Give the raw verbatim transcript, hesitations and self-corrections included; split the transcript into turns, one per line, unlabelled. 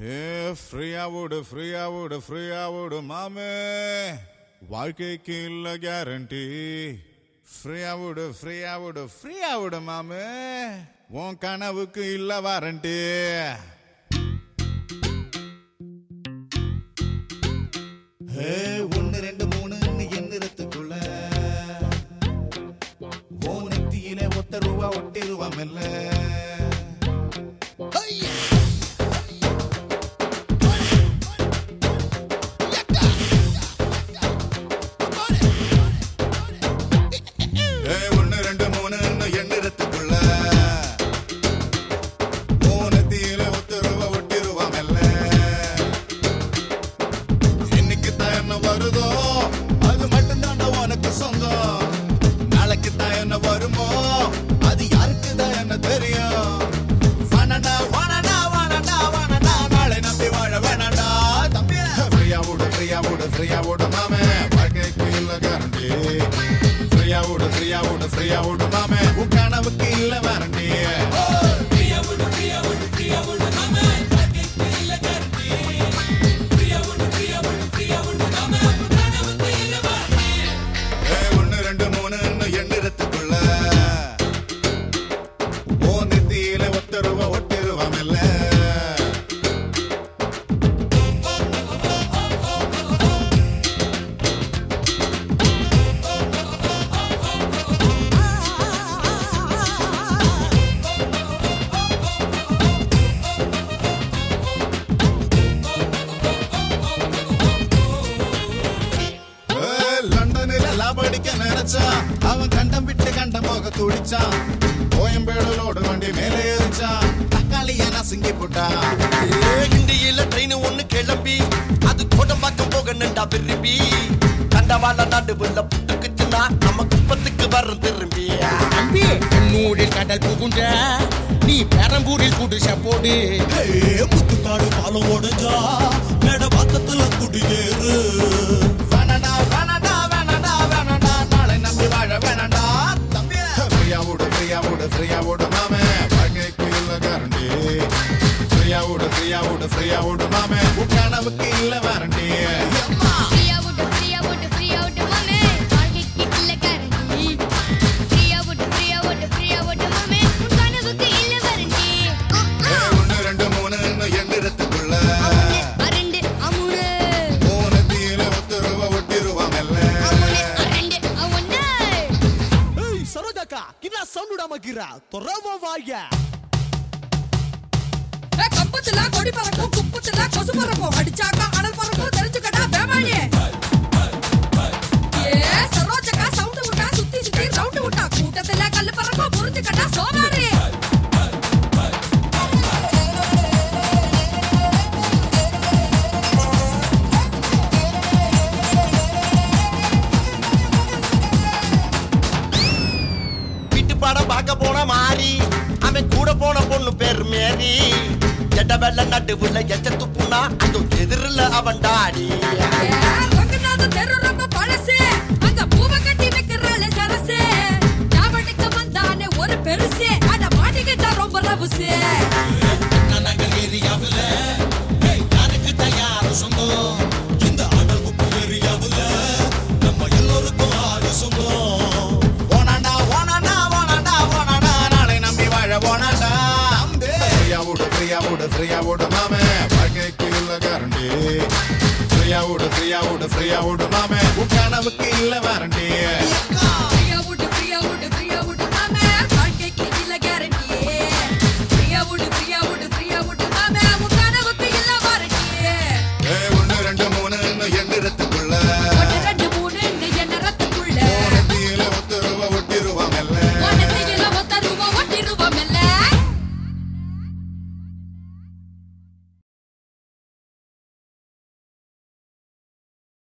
ஃப்ரீயா விடு ஃப்ரீயா விடு ஃப்ரீயா விடு மாமே, வாழ்க்கைக்கு இல்ல கேரண்டி. ஃப்ரீயா விடு ஃப்ரீயா விடு ஃப்ரீயா விடு மாமே, உன் கனவுக்கு இல்ல வாரண்டி. ஒன்னு ரெண்டு மூணு எண்ணிறத்துக்குள்ள ஓ நெத்தியில ஒத்த ரூபா ஒட்டி ரூபா மெல்ல. அவன் கண்டம் விட்டு கண்டம் போக துடிச்சான், கோயம்பேடலோடு வண்டி மேலே ஏறிச்சான், தக்காளிய நசுங்கி போட்டான்.
இந்தியில ட்ரெயின் ஒண்ணு கிளம்பி அது கோடம்பாக்கம் போக நின்றா விரும்பி, கண்டவாள நடுவுல புட்டுக்குச்சுன்னா நம்ம குப்பத்துக்கு வர திரும்பி.
கண்ணூரில் கடல் புகுண்ட நீ பெரம்பூரில் குடிச போடு,
முத்துக்காடு பாலம் ஓடுஞ்சா மேட பக்கத்துல குடியேறு.
ஃப்ரீயா விடு மாமே, வாழ்க்கைக்கு இல்ல கேரண்டி. ஃப்ரீயா விடு ஃப்ரீயா விடு ஃப்ரீயா விடு மாமே, உன் கனவுக்கு இல்ல வாரண்டி.
ஃப்ரீயா விடு ஃப்ரீயா விடு ஃப்ரீயா விடு மாமே, வாழ்க்கைக்கு இல்ல கேரண்டி. ஃப்ரீயா விடு ஃப்ரீயா விடு ஃப்ரீயா விடு மாமே, உன் கனவுக்கு இல்ல வாரண்டி.
ஒன்னு ரெண்டு மூணு எண்ணிறத்துக்குள்ள
ரெண்டு அமுனு
மூணு தீல ஒத்து ரூபா ஒட்டி ரூபா மெல்ல.
ரெண்டு ஒன்னு.
ஏய் சரோஜாக்கா கின்னா சவுண்ட் விடாம கிரா தொரவ வாயா.
ஏ கம்பத்துல கொடி பறக்கும் குப்பத்துல கொசு பறக்கும், அடிச்சாக்கா அனல் பறக்கும் தெரிஞ்சுக்கடா பேமானி. ஏ சரோஜாக்கா சவுண்ட் விட்டா சுத்தி சுத்தி ரவுண்ட் விட்டா, கூட்டத்துல கல்லு பறக்கும் புரிஞ்சுக்கடா சோமாரி.
படம் பார்க்க போன மாறி அவன் கூட போன பொண்ணு பேரு மேரி, ஜட்ட வெள்ள நடுவுல எச்ச துப்புனா அது எதிரில அவன் டாடி.
ரங்கநாத தெரு ரொம்ப பழசு, அங்க பூவை கட்டி வைக்கிறாளே சரசு, ஞாபகத்துக்கு வந்தானே ஒரு பெருசு, அத மாட்டிக்கிட்டா ரொம்ப ரவுசு.
நகர் ஏரியாவுல யாருக்கு தயார சொந்தம், இந்த அடல் குப்பு ஏரியாவுல நம்ம எல்லோருக்கும் ஆறு சொந்தம்.
ஃப்ரீயா விடு ஃப்ரீயா விடு மாமே, வாழ்க்கைக்கு இல்ல கேரண்டி. ஃப்ரீயா விடு ஃப்ரீயா விடு ஃப்ரீயா விடு மாமே, உன் கனவுக்கு இல்ல வாரண்டி.